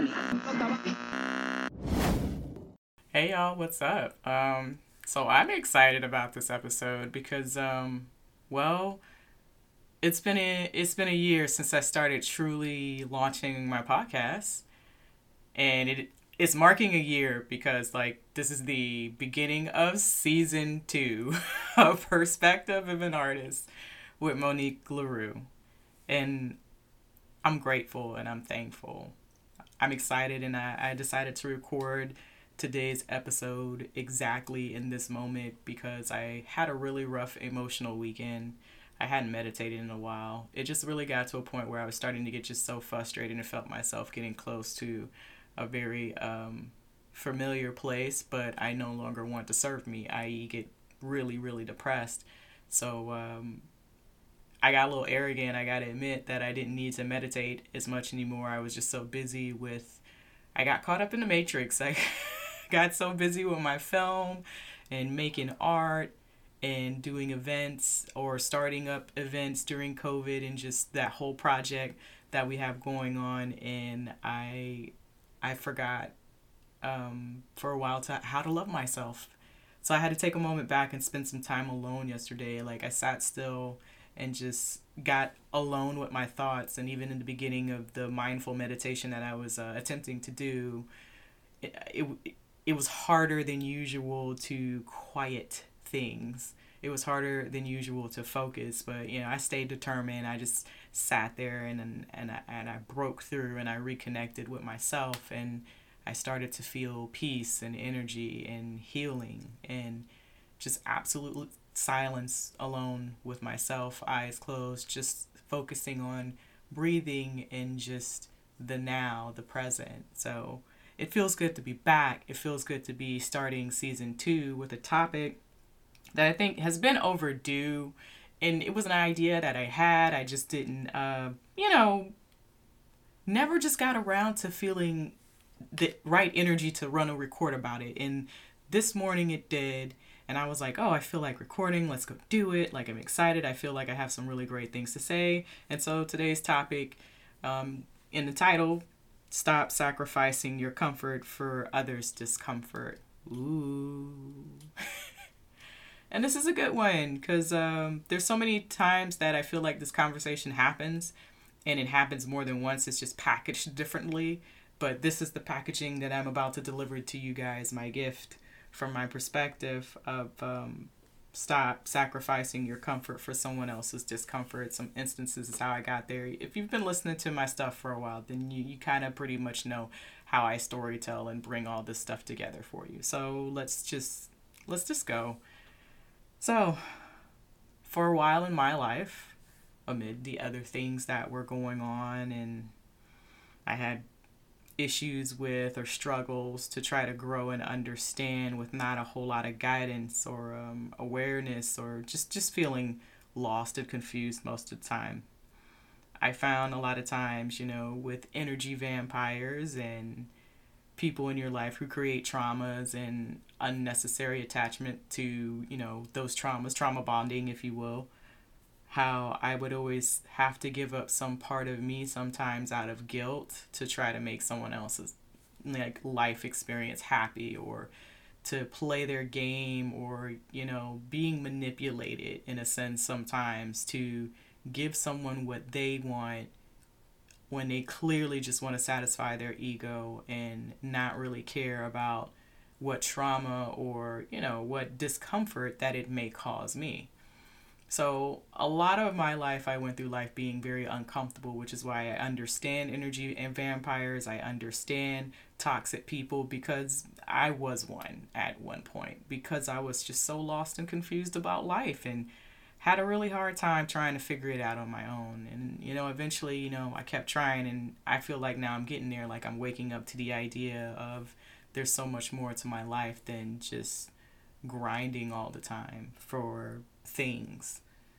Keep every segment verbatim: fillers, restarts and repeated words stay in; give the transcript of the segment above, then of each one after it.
Hey y'all, what's up? Um, so I'm excited about this episode because, um, well, it's been a it's been a year since I started truly launching my podcast, and it it's marking a year because like this is the beginning of season two of Perspective of an Artist with Monique LaRue, and I'm grateful and I'm thankful. I'm excited, and I, I decided to record today's episode exactly in this moment because I had a really rough emotional weekend. I hadn't meditated in a while. It just really got to a point where I was starting to get just so frustrated and felt myself getting close to a very um, familiar place, but I no longer want to serve me, that is get really, really depressed. So um, I got a little arrogant. I got to admit that I didn't need to meditate as much anymore. I was just so busy with, I got caught up in the matrix. I got so busy with my film and making art and doing events or starting up events during COVID and just that whole project that we have going on. And I, I forgot um, for a while to how to love myself. So I had to take a moment back and spend some time alone yesterday. Like I sat still and just got alone with my thoughts. And even in the beginning of the mindful meditation that I was uh, attempting to do, it, it it was harder than usual to quiet things. It was harder than usual to focus, but you know, I stayed determined. I just sat there and and and I, and I broke through and I reconnected with myself, and I started to feel peace and energy and healing and just absolute silence alone with myself, eyes closed, just focusing on breathing and just the now, the present. So it feels good to be back. It feels good to be starting season two with a topic that I think has been overdue. And it was an idea that I had. I just didn't, uh, you know, never just got around to feeling the right energy to run a record about it. And this morning it did. And I was like, oh, I feel like recording. Let's go do it. Like, I'm excited. I feel like I have some really great things to say. And so today's topic um, in the title, Stop Sacrificing Your Comfort for Others' Discomfort. Ooh. And this is a good one because um, there's so many times that I feel like this conversation happens, and it happens more than once. It's just packaged differently. But this is the packaging that I'm about to deliver to you guys, my gift from my perspective of um, stop sacrificing your comfort for someone else's discomfort. Some instances is how I got there. If you've been listening to my stuff for a while, then you, you kind of pretty much know how I storytell and bring all this stuff together for you. So let's just, let's just go. So for a while in my life, amid the other things that were going on, and I had issues with or struggles to try to grow and understand with not a whole lot of guidance or um, awareness, or just, just feeling lost and confused most of the time. I found a lot of times, you know, with energy vampires and people in your life who create traumas and unnecessary attachment to, you know, those traumas, trauma bonding, if you will, how I would always have to give up some part of me sometimes out of guilt to try to make someone else's like life experience happy, or to play their game, or, you know, being manipulated in a sense sometimes to give someone what they want when they clearly just want to satisfy their ego and not really care about what trauma or, you know, what discomfort that it may cause me. So a lot of my life, I went through life being very uncomfortable, which is why I understand energy and vampires. I understand toxic people because I was one at one point, because I was just so lost and confused about life and had a really hard time trying to figure it out on my own. And, you know, eventually, you know, I kept trying, and I feel like now I'm getting there. Like I'm waking up to the idea of there's so much more to my life than just grinding all the time for things.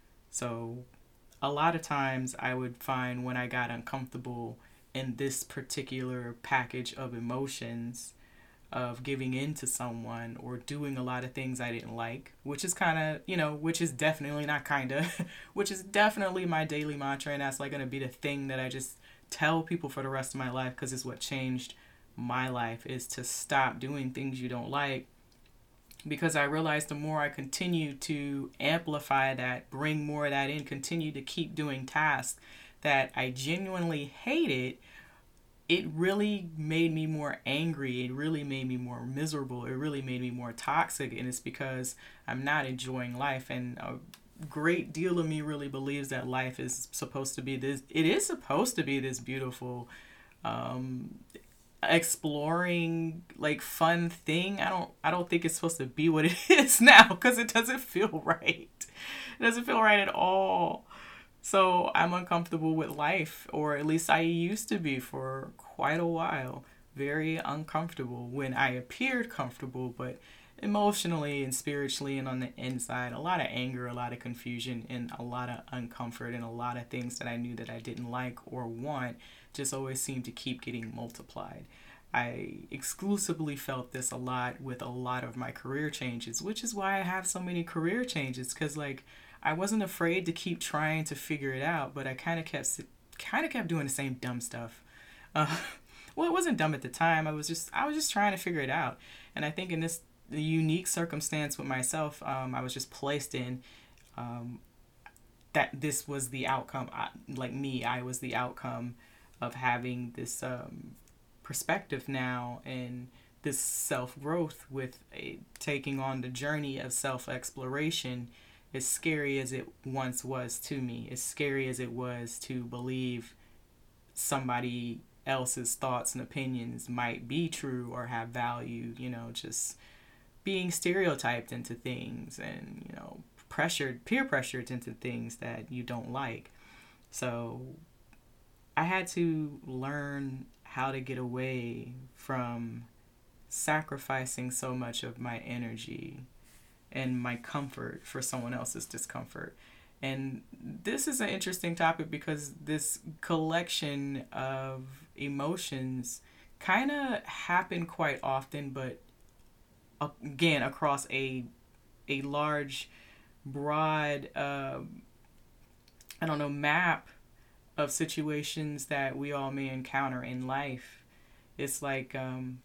So a lot of times I would find when I got uncomfortable in this particular package of emotions of giving in to someone or doing a lot of things I didn't like, which is kind of, you know, which is definitely not kind of, which is definitely my daily mantra. And that's like going to be the thing that I just tell people for the rest of my life, because it's what changed my life, is to stop doing things you don't like. Because I realized the more I continue to amplify that, bring more of that in, continue to keep doing tasks that I genuinely hated, it really made me more angry. It really made me more miserable. It really made me more toxic. And it's because I'm not enjoying life. And a great deal of me really believes that life is supposed to be this, it is supposed to be this beautiful, um, exploring, like, fun thing. I don't, I don't think it's supposed to be what it is now, because it doesn't feel right. It doesn't feel right at all. So I'm uncomfortable with life, or at least I used to be for quite a while. Very uncomfortable when I appeared comfortable, but emotionally and spiritually and on the inside, a lot of anger, a lot of confusion, and a lot of uncomfort, and a lot of things that I knew that I didn't like or want just always seemed to keep getting multiplied. I exclusively felt this a lot with a lot of my career changes, which is why I have so many career changes, because, like, I wasn't afraid to keep trying to figure it out, but I kind of kept kind of kept doing the same dumb stuff. Uh, well, it wasn't dumb at the time. I was just I was just trying to figure it out. And I think in this unique circumstance with myself, um, I was just placed in, um, that this was the outcome. I, like me, I was the outcome of having this um, perspective now, and this self-growth with a, taking on the journey of self-exploration. As scary as it once was to me, as scary as it was to believe somebody else's thoughts and opinions might be true or have value, you know, just being stereotyped into things and, you know, pressured, peer pressured into things that you don't like. So I had to learn how to get away from sacrificing so much of my energy and my comfort for someone else's discomfort. And this is an interesting topic because this collection of emotions kind of happen quite often, but again, across a a large, broad, uh, I don't know, map of situations that we all may encounter in life. It's like, um,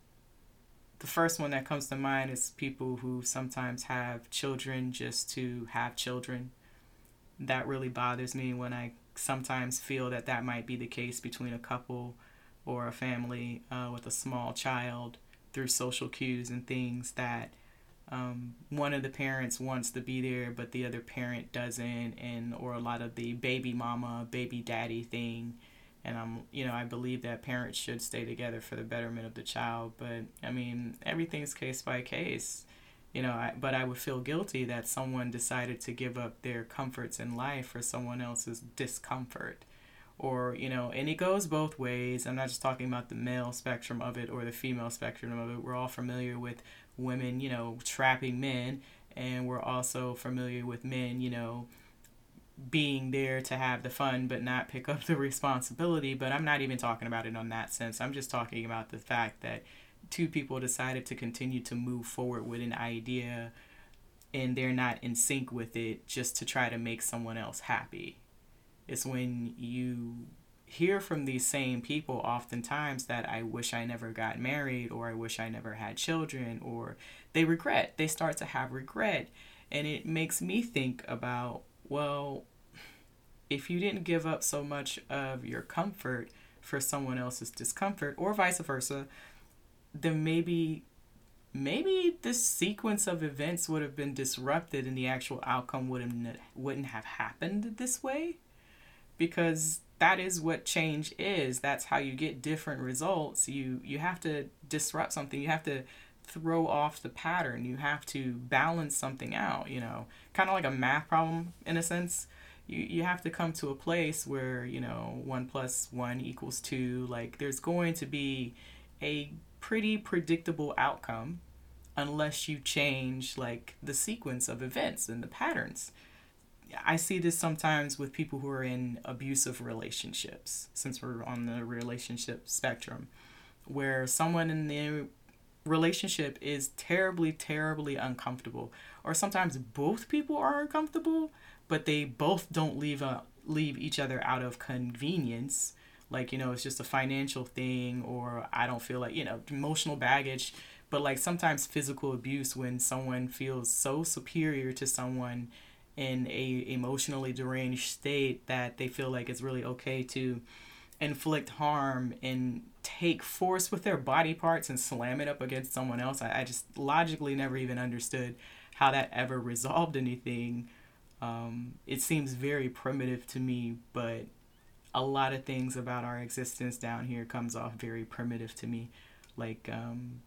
the first one that comes to mind is people who sometimes have children just to have children. That really bothers me when I sometimes feel that that might be the case between a couple or a family uh, with a small child, through social cues and things that um, one of the parents wants to be there, but the other parent doesn't, and or a lot of the baby mama, baby daddy thing. And I'm, you know, I believe that parents should stay together for the betterment of the child. But I mean, everything's case by case, you know. I, but I would feel guilty that someone decided to give up their comforts in life for someone else's discomfort, or, you know. And it goes both ways. I'm not just talking about the male spectrum of it or the female spectrum of it. We're all familiar with women, you know, trapping men, and we're also familiar with men, you know, being there to have the fun but not pick up the responsibility. But I'm not even talking about it on that sense. I'm just talking about the fact that two people decided to continue to move forward with an idea and they're not in sync with it just to try to make someone else happy. It's when you hear from these same people oftentimes that I wish I never got married, or I wish I never had children, or they regret. They start to have regret. And it makes me think about, well, if you didn't give up so much of your comfort for someone else's discomfort, or vice versa, then maybe maybe this sequence of events would have been disrupted and the actual outcome wouldn't wouldn't have happened this way. Because that is what change is. That's how you get different results. You you have to disrupt something. You have to throw off the pattern. You have to balance something out, you know, kind of like a math problem in a sense. You you have to come to a place where, you know, one plus one equals two. Like, there's going to be a pretty predictable outcome unless you change, like, the sequence of events and the patterns. I see this sometimes with people who are in abusive relationships, since we're on the relationship spectrum, where someone in the relationship is terribly, terribly uncomfortable, or sometimes both people are uncomfortable, but they both don't leave a, leave each other out of convenience, like, you know, it's just a financial thing, or I don't feel like, you know, emotional baggage. But like sometimes physical abuse, when someone feels so superior to someone in a emotionally deranged state that they feel like it's really okay to inflict harm and take force with their body parts and slam it up against someone else. I, I just logically never even understood how that ever resolved anything. Um, it seems very primitive to me, but a lot of things about our existence down here comes off very primitive to me. Like, um,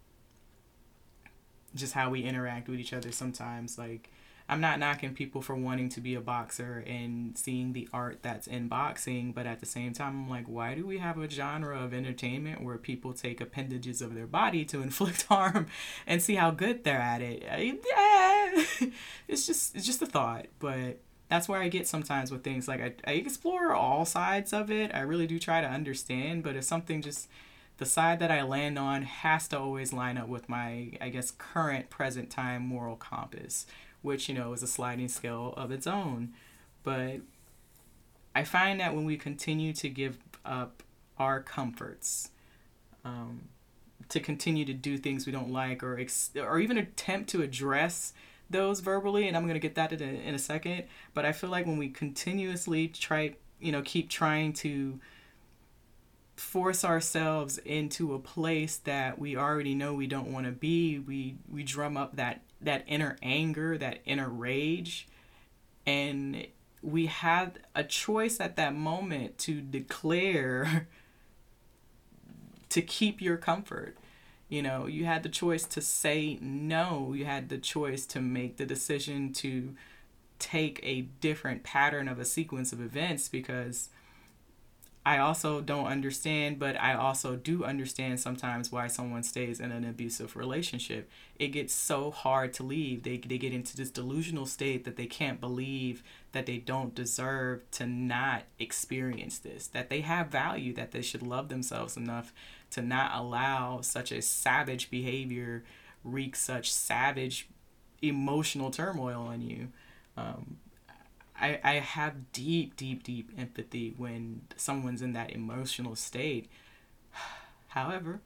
just how we interact with each other sometimes. Like, I'm not knocking people for wanting to be a boxer and seeing the art that's in boxing, but at the same time, I'm like, why do we have a genre of entertainment where people take appendages of their body to inflict harm and see how good they're at it? I, yeah. It's just it's just a thought, but that's where I get sometimes with things. Like, I, I explore all sides of it. I really do try to understand, but if something just, the side that I land on has to always line up with my, I guess, current present time moral compass, which, you know, is a sliding scale of its own. But I find that when we continue to give up our comforts, um, to continue to do things we don't like, or ex- or even attempt to address those verbally, and I'm going to get that in a, in a second, but I feel like when we continuously try, you know, keep trying to force ourselves into a place that we already know we don't want to be, we we drum up that that inner anger, that inner rage, and we had a choice at that moment to declare to keep your comfort. You know, you had the choice to say no. You had the choice to make the decision to take a different pattern of a sequence of events, because I also don't understand, but I also do understand sometimes why someone stays in an abusive relationship. It gets so hard to leave. They they get into this delusional state that they can't believe that they don't deserve to not experience this, that they have value, that they should love themselves enough to not allow such a savage behavior wreak such savage emotional turmoil on you. Um, I, I have deep, deep, deep empathy when someone's in that emotional state. However,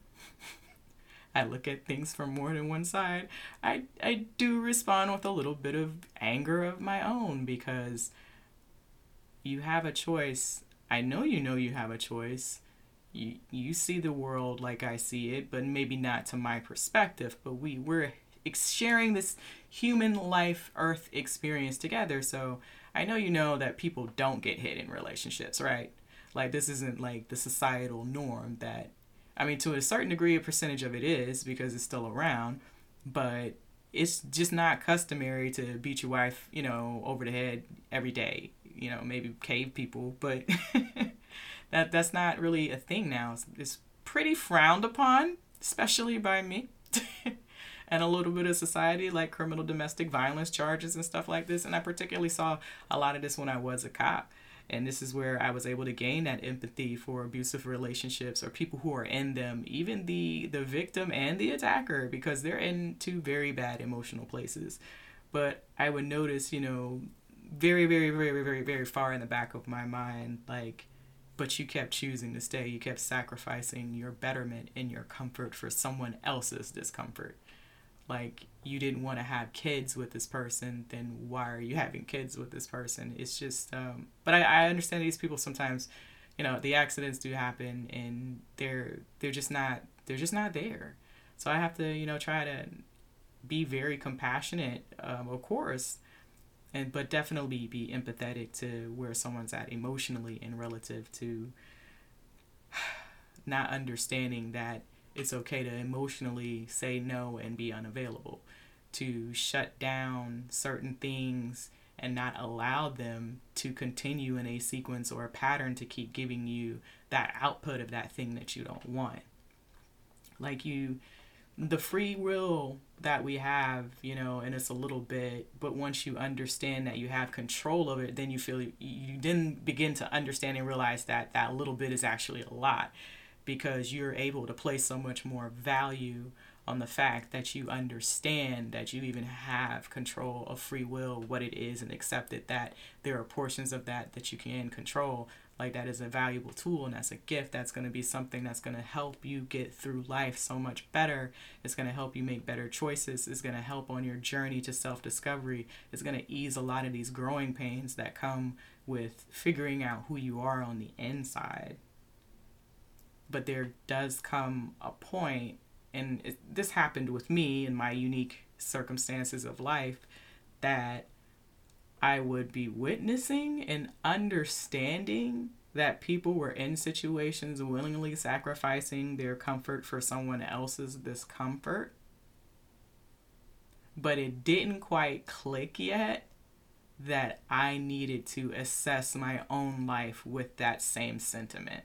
I look at things from more than one side. I, I do respond with a little bit of anger of my own, because you have a choice. I know you know you have a choice. You, you see the world like I see it, but maybe not to my perspective. But we, we're sharing this human life, earth experience together. So I know you know that people don't get hit in relationships, right? Like, this isn't like the societal norm that, I mean, to a certain degree, a percentage of it is because it's still around, but it's just not customary to beat your wife, you know, over the head every day. You know, maybe cave people, but that that's not really a thing now. It's, it's pretty frowned upon, especially by me. And a little bit of society, like criminal domestic violence charges and stuff like this. And I particularly saw a lot of this when I was a cop. And this is where I was able to gain that empathy for abusive relationships or people who are in them, even the, the victim and the attacker, because they're in two very bad emotional places. But I would notice, you know, very, very, very, very, very far in the back of my mind, like, but you kept choosing to stay. You kept sacrificing your betterment and your comfort for someone else's discomfort. Like, you didn't want to have kids with this person, then why are you having kids with this person? It's just, um, but I, I understand these people sometimes, you know, the accidents do happen and they're, they're just not, they're just not there. So I have to, you know, try to be very compassionate, um, of course, and, but definitely be empathetic to where someone's at emotionally and relative to not understanding that it's okay to emotionally say no and be unavailable, to shut down certain things and not allow them to continue in a sequence or a pattern to keep giving you that output of that thing that you don't want. Like, you, the free will that we have, you know, and it's a little bit, but once you understand that you have control of it, then you feel, you then begin to understand and realize that that little bit is actually a lot, because you're able to place so much more value on the fact that you understand that you even have control of free will, what it is, and accepted that there are portions of that that you can control. Like, that is a valuable tool, and that's a gift. That's going to be something that's going to help you get through life so much better. It's going to help you make better choices. It's going to help on your journey to self-discovery. It's going to ease a lot of these growing pains that come with figuring out who you are on the inside. But there does come a point, and it, this happened with me in my unique circumstances of life, that I would be witnessing and understanding that people were in situations willingly sacrificing their comfort for someone else's discomfort. But it didn't quite click yet that I needed to assess my own life with that same sentiment.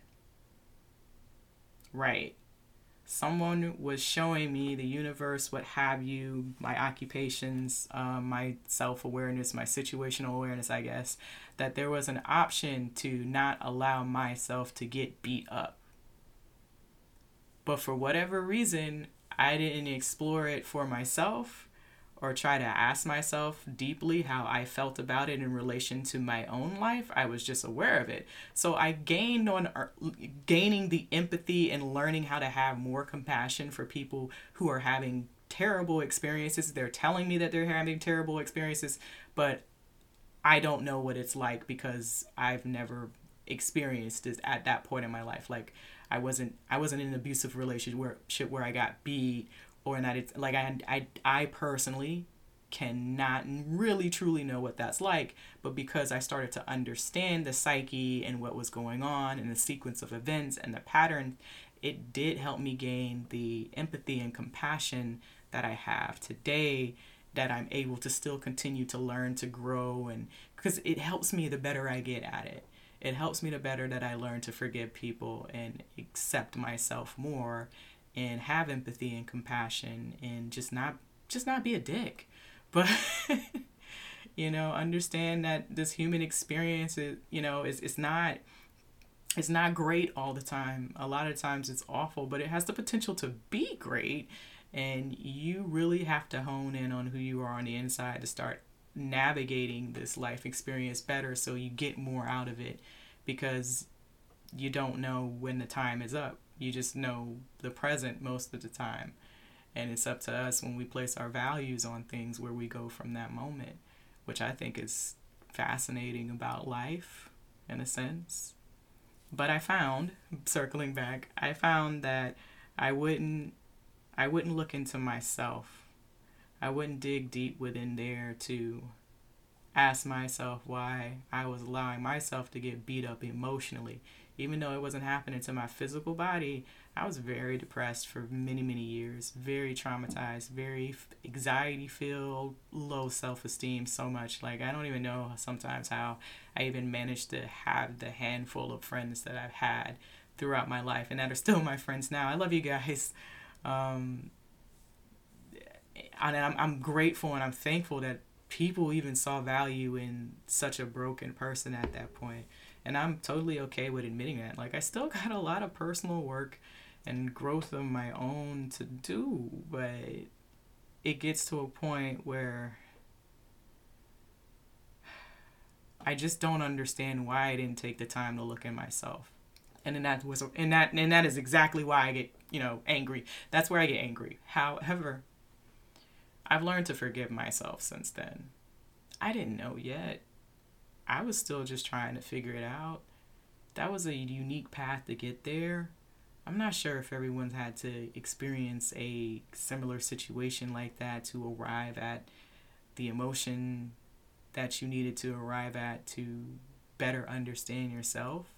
Right. Someone was showing me the universe, what have you, my occupations, um, my self-awareness, my situational awareness, I guess, that there was an option to not allow myself to get beat up. But for whatever reason, I didn't explore it for myself or try to ask myself deeply how I felt about it in relation to my own life. I was just aware of it. So I gained on uh, gaining the empathy and learning how to have more compassion for people who are having terrible experiences. They're telling me that they're having terrible experiences, but I don't know what it's like because I've never experienced it at that point in my life. Like, I wasn't I wasn't in an abusive relationship where, where I got beat, or not. It's like I, I, I personally cannot really truly know what that's like, but because I started to understand the psyche and what was going on and the sequence of events and the pattern, it did help me gain the empathy and compassion that I have today, that I'm able to still continue to learn, to grow, and because it helps me the better I get at it. It helps me the better that I learn to forgive people and accept myself more, and have empathy and compassion, and just not just not be a dick. But you know, understand that this human experience is, you know, is it's not it's not great all the time. A lot of times it's awful, but it has the potential to be great. And you really have to hone in on who you are on the inside to start navigating this life experience better, so you get more out of it, because you don't know when the time is up. You just know the present most of the time. And it's up to us when we place our values on things where we go from that moment, which I think is fascinating about life in a sense. But I found, circling back, I found that I wouldn't I wouldn't look into myself. I wouldn't dig deep within there to ask myself why I was allowing myself to get beat up emotionally. Even though it wasn't happening to my physical body, I was very depressed for many, many years, very traumatized, very anxiety-filled, low self-esteem so much. Like, I don't even know sometimes how I even managed to have the handful of friends that I've had throughout my life and that are still my friends now. I love you guys. Um, and I'm, I'm grateful and I'm thankful that people even saw value in such a broken person at that point. And I'm totally okay with admitting that. Like, I still got a lot of personal work and growth of my own to do, but it gets to a point where I just don't understand why I didn't take the time to look at myself. And then that was, and that, and that is exactly why I get, you know, angry. That's where I get angry. However, I've learned to forgive myself since then. I didn't know yet. I was still just trying to figure it out. That was a unique path to get there. I'm not sure if everyone's had to experience a similar situation like that to arrive at the emotion that you needed to arrive at to better understand yourself.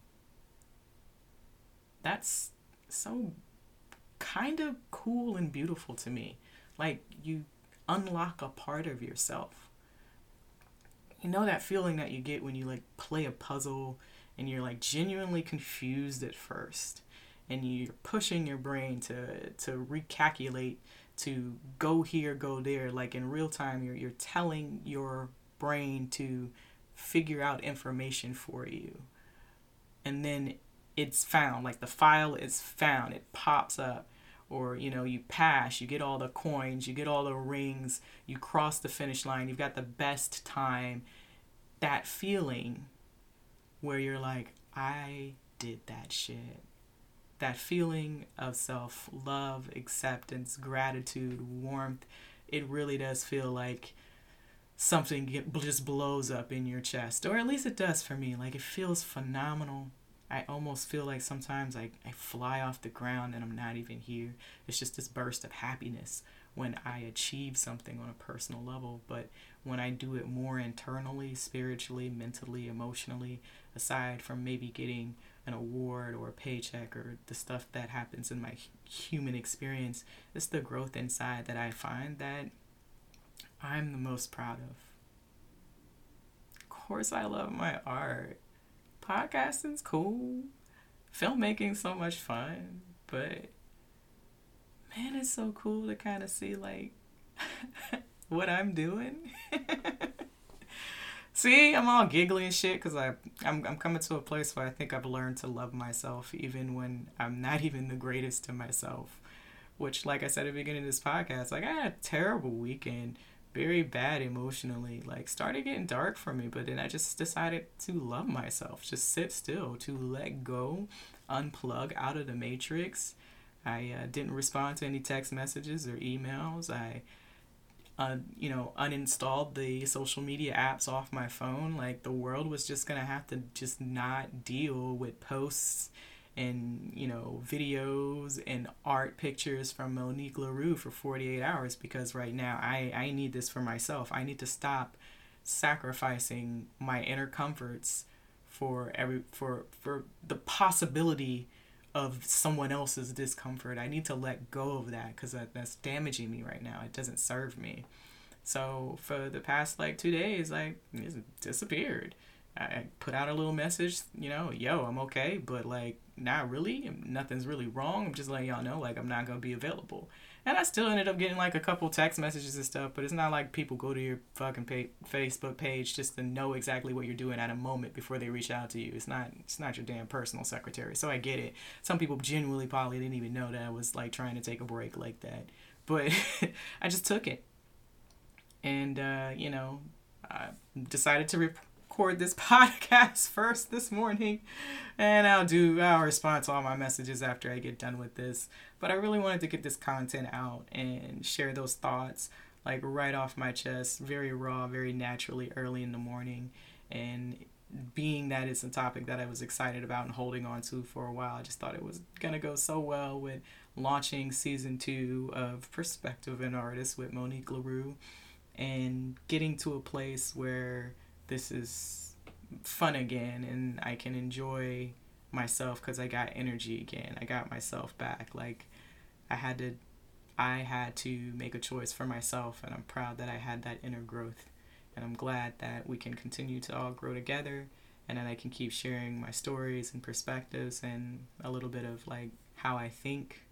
That's so kind of cool and beautiful to me. Like, you unlock a part of yourself. You know that feeling that you get when you like play a puzzle and you're like genuinely confused at first, and you're pushing your brain to to recalculate, to go here, go there. Like in real time, you're you're telling your brain to figure out information for you, and then it's found. Like the file is found, it pops up. or, you know, you pass, you get all the coins, you get all the rings, you cross the finish line, you've got the best time. That feeling where you're like, I did that shit. That feeling of self-love, acceptance, gratitude, warmth, it really does feel like something get, just blows up in your chest. Or at least it does for me. Like, it feels phenomenal. I almost feel like sometimes I, I fly off the ground and I'm not even here. It's just this burst of happiness when I achieve something on a personal level. But when I do it more internally, spiritually, mentally, emotionally, aside from maybe getting an award or a paycheck or the stuff that happens in my human experience, it's the growth inside that I find that I'm the most proud of. Of course, I love my art. Podcasting's cool. Filmmaking's so much fun. But man, it's so cool to kind of see like what I'm doing. See, I'm all giggly and shit because I I'm I'm coming to a place where I think I've learned to love myself even when I'm not even the greatest to myself. Which, like I said at the beginning of this podcast, like I had a terrible weekend, very bad emotionally. Like started getting dark for me, but then I just decided to love myself, just sit still, to let go, unplug out of the matrix. I uh, didn't respond to any text messages or emails. I Uh, you know, uninstalled the social media apps off my phone. Like the world was just gonna have to just not deal with posts and, you know, videos and art pictures from Monique LaRue for forty-eight hours, because right now I, I need this for myself. I need to stop sacrificing my inner comforts for every for for the possibility of someone else's discomfort. I need to let go of that because that, that's damaging me right now. It doesn't serve me. So for the past like two days, like it disappeared. I put out a little message, you know, yo, I'm okay, but like not really. Nothing's really wrong. I'm just letting y'all know like I'm not gonna be available. And I still ended up getting like a couple text messages and stuff, but it's not like people go to your fucking pay- Facebook page just to know exactly what you're doing at a moment before they reach out to you. It's not it's not your damn personal secretary. So I get it. Some people genuinely probably didn't even know that I was like trying to take a break like that. But I just took it. And, uh, you know, I decided to record this podcast first this morning. And I'll do, I'll respond to all my messages after I get done with this. But I really wanted to get this content out and share those thoughts like right off my chest, very raw, very naturally, early in the morning. And being that it's a topic that I was excited about and holding on to for a while, I just thought it was going to go so well with launching season two of Perspective and Artist with Monique LaRue and getting to a place where this is fun again and I can enjoy myself because I got energy again. I got myself back. Like I had to I had to make a choice for myself, and I'm proud that I had that inner growth. And I'm glad that we can continue to all grow together, and that I can keep sharing my stories and perspectives and a little bit of like how I think.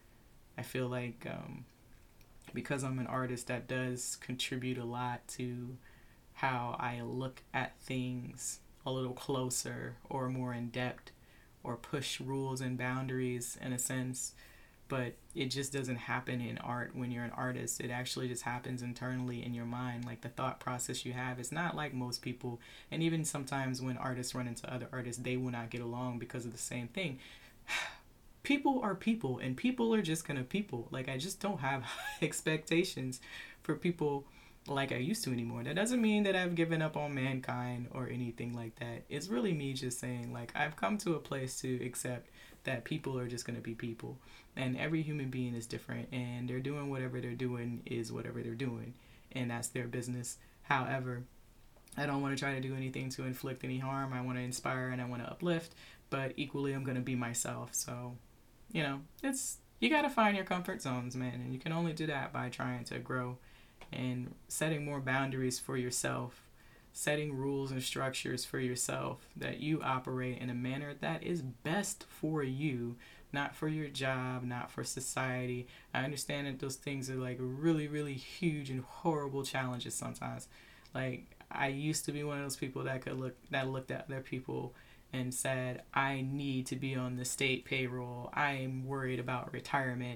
I feel like um, because I'm an artist, that does contribute a lot to how I look at things a little closer or more in depth, or push rules and boundaries in a sense. But it just doesn't happen in art when you're an artist. It actually just happens internally in your mind. Like the thought process you have, it's not like most people. And even sometimes when artists run into other artists, they will not get along because of the same thing. People are people, and people are just gonna people. Like I just don't have expectations for people like I used to anymore. That doesn't mean that I've given up on mankind or anything like that. It's really me just saying like I've come to a place to accept that people are just going to be people, and every human being is different, and they're doing whatever they're doing is whatever they're doing, and that's their business. However, I don't want to try to do anything to inflict any harm. I want to inspire and I want to uplift, but equally I'm going to be myself. So, you know, it's you got to find your comfort zones, man, and you can only do that by trying to grow and setting more boundaries for yourself, setting rules and structures for yourself that you operate in a manner that is best for you, not for your job, not for society. I understand that those things are like really, really huge and horrible challenges sometimes. Like I used to be one of those people that could look that looked at other people and said, I need to be on the state payroll. I am worried about retirement.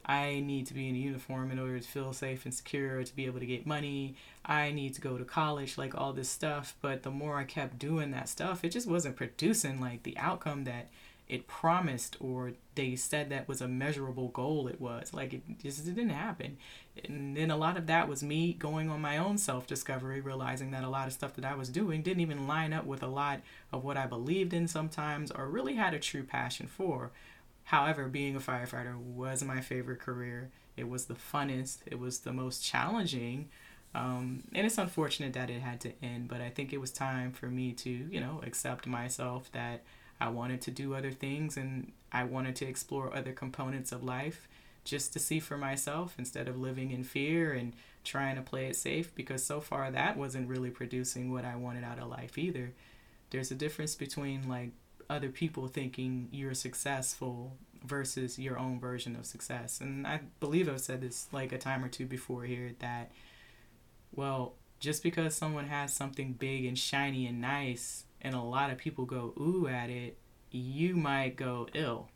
I need to be in a uniform in order to feel safe and secure, to be able to get money. I need to go to college, like all this stuff. But the more I kept doing that stuff, it just wasn't producing like the outcome that it promised, or they said that was a measurable goal. It was like it just didn't happen. And then a lot of that was me going on my own self-discovery, realizing that a lot of stuff that I was doing didn't even line up with a lot of what I believed in sometimes, or really had a true passion for. However, being a firefighter was my favorite career. It was the funnest. It was the most challenging. Um, and it's unfortunate that it had to end, but I think it was time for me to, you know, accept myself, that I wanted to do other things, and I wanted to explore other components of life just to see for myself, instead of living in fear and trying to play it safe, because so far that wasn't really producing what I wanted out of life either. There's a difference between like other people thinking you're successful versus your own version of success. And I believe I've said this like a time or two before here, that, well, just because someone has something big and shiny and nice and a lot of people go ooh at it, you might go ill.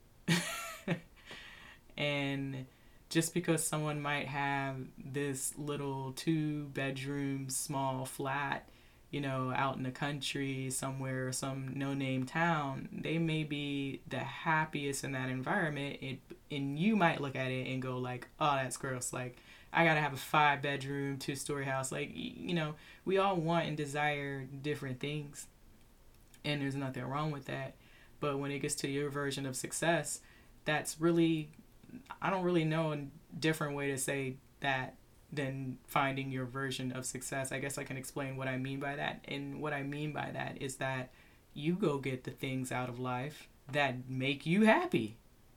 And just because someone might have this little two bedroom small flat, you know, out in the country somewhere, some no-name town, they may be the happiest in that environment, it, and you might look at it and go like, oh, that's gross. Like, I gotta have a five-bedroom, two-story house. Like, you know, we all want and desire different things, and there's nothing wrong with that. But when it gets to your version of success, that's really, I don't really know a different way to say that than finding your version of success. I guess I can explain what I mean by that. And what I mean by that is that you go get the things out of life that make you happy.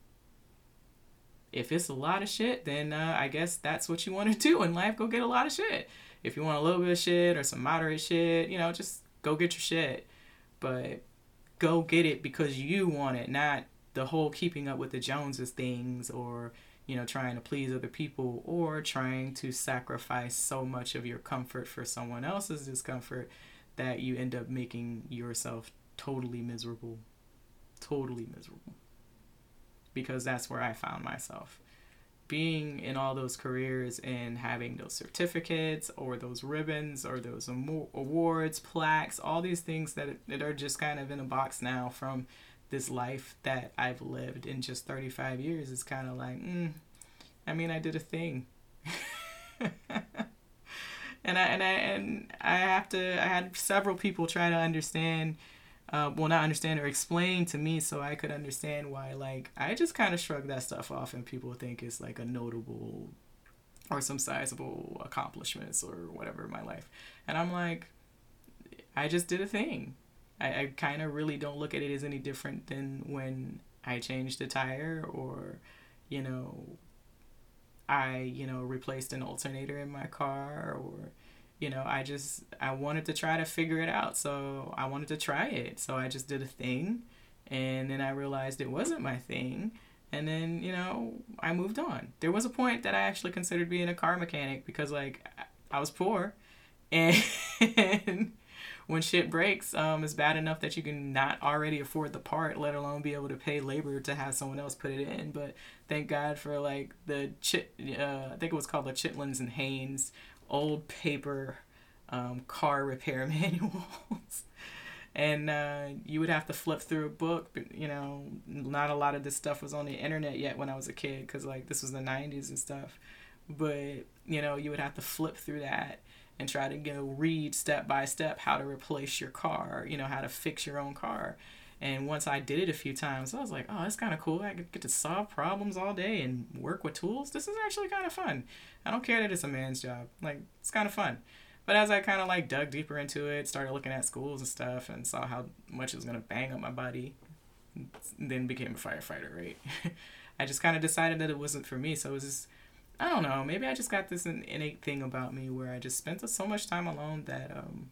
If it's a lot of shit, then uh, I guess that's what you want to do in life. Go get a lot of shit. If you want a little bit of shit or some moderate shit, you know, just go get your shit. But go get it because you want it, not the whole keeping up with the Joneses things, or, you know, trying to please other people, or trying to sacrifice so much of your comfort for someone else's discomfort that you end up making yourself totally miserable. Totally miserable. Because that's where I found myself. Being in all those careers and having those certificates or those ribbons or those awards, plaques, all these things that, that are just kind of in a box now from this life that I've lived in just thirty-five years, is kind of like, mm, I mean, I did a thing. and I and I and I have to. I had several people try to understand, uh, well, not understand or explain to me, so I could understand why. Like, I just kind of shrug that stuff off, and people think it's like a notable or some sizable accomplishments or whatever in my life, and I'm like, I just did a thing. I, I kind of really don't look at it as any different than when I changed a tire, or, you know, I, you know, replaced an alternator in my car, or, you know, I just, I wanted to try to figure it out. So I wanted to try it. So I just did a thing, and then I realized it wasn't my thing. And then, you know, I moved on. There was a point that I actually considered being a car mechanic because, like, I was poor, and when shit breaks, um, it's bad enough that you can not already afford the part, let alone be able to pay labor to have someone else put it in. But thank God for like the chit, uh, I think it was called the Chitlins and Haynes old paper um, car repair manuals. And uh, you would have to flip through a book. But, you know, not a lot of this stuff was on the internet yet when I was a kid, because like this was the nineties and stuff. But, you know, you would have to flip through that and try to, you know, read step by step how to replace your car, you know, how to fix your own car. And once I did it a few times, I was like, oh, that's kind of cool. I get to solve problems all day and work with tools. This is actually kind of fun. I don't care that it's a man's job. Like, it's kind of fun. But as I kind of like dug deeper into it, started looking at schools and stuff, and saw how much it was going to bang up my body, then became a firefighter, right? I just kind of decided that it wasn't for me. So it was just, I don't know, maybe I just got this innate thing about me where I just spent so much time alone that um,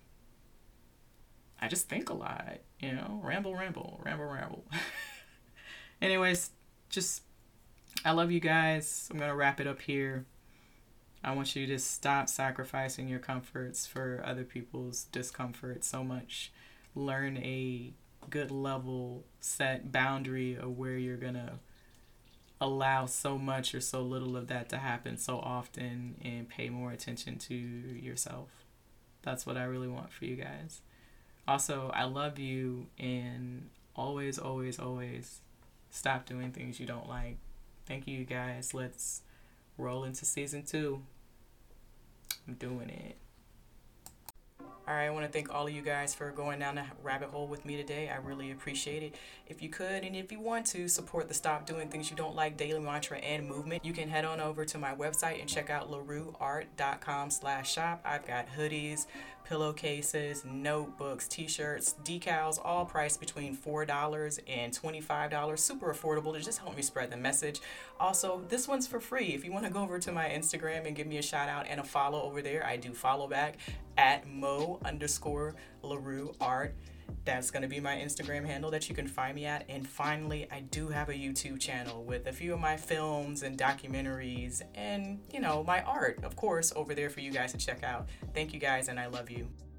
I just think a lot, you know, ramble, ramble, ramble, ramble. Anyways, just, I love you guys. I'm going to wrap it up here. I want you to stop sacrificing your comforts for other people's discomfort so much. Learn a good level set boundary of where you're going to allow so much or so little of that to happen so often and pay more attention to yourself. That's what I really want for you guys. Also, I love you, and always, always, always stop doing things you don't like. Thank you, guys. Let's roll into season two. I'm doing it. All right, I want to thank all of you guys for going down the rabbit hole with me today. I really appreciate it. If you could, and if you want to support the Stop Doing Things You Don't Like daily mantra and movement, you can head on over to my website and check out larueart.com slash shop. I've got hoodies, pillowcases, notebooks, t-shirts, decals, all priced between four dollars and twenty-five dollars. Super affordable to just help me spread the message. Also, this one's for free. If you want to go over to my Instagram and give me a shout out and a follow over there, I do follow back at Mo underscore LaRue Art. That's going to be my Instagram handle that you can find me at. And finally, I do have a YouTube channel with a few of my films and documentaries and, you know, my art, of course, over there for you guys to check out. Thank you guys, and I love you.